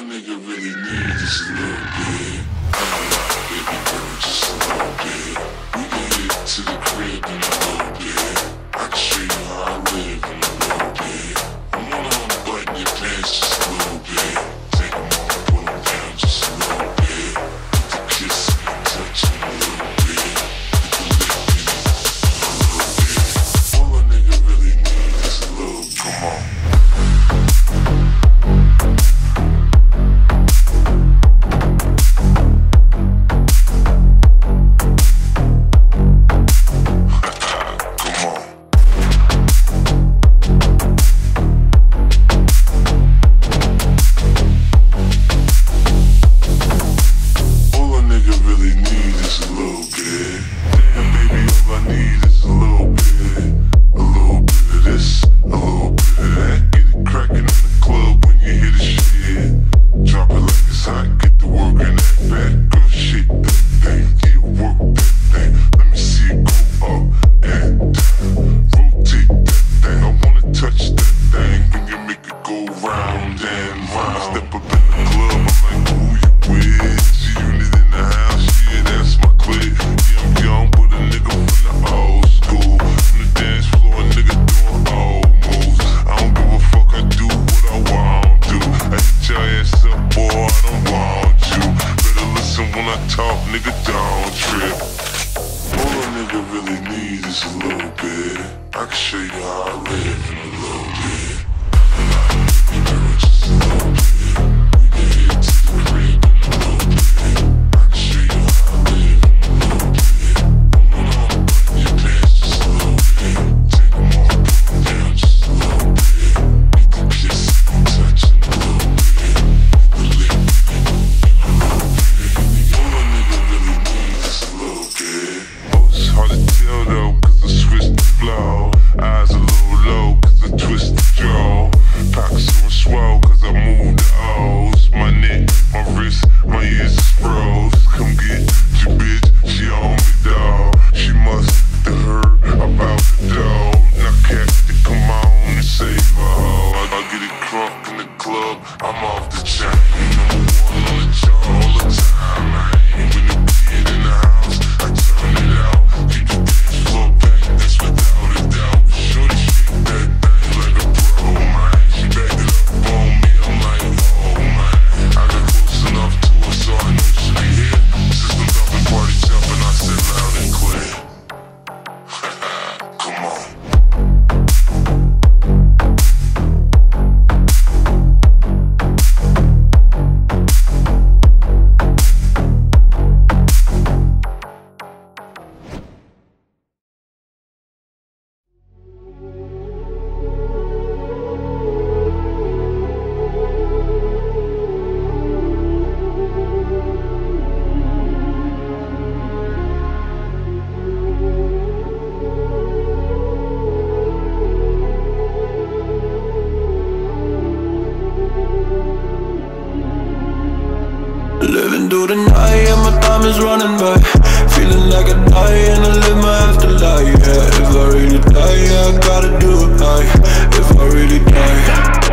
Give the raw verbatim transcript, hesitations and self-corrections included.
nigga really need is a little bit. I don't know, baby girl, just a little bit. We can hit to the crib in a little bit. I can show you how I live in a little bit. I wanna unbutton your pants just a little bit. Take them off, put them down just a little bit. Put the kissing and touching a little bit. Put the licking a little bit. All a nigga really need is a little bit. Come on. Living through the night and my time is running by. Feeling like I die and I live my afterlife. Yeah, if I really die, yeah, I gotta do it right. If I really die.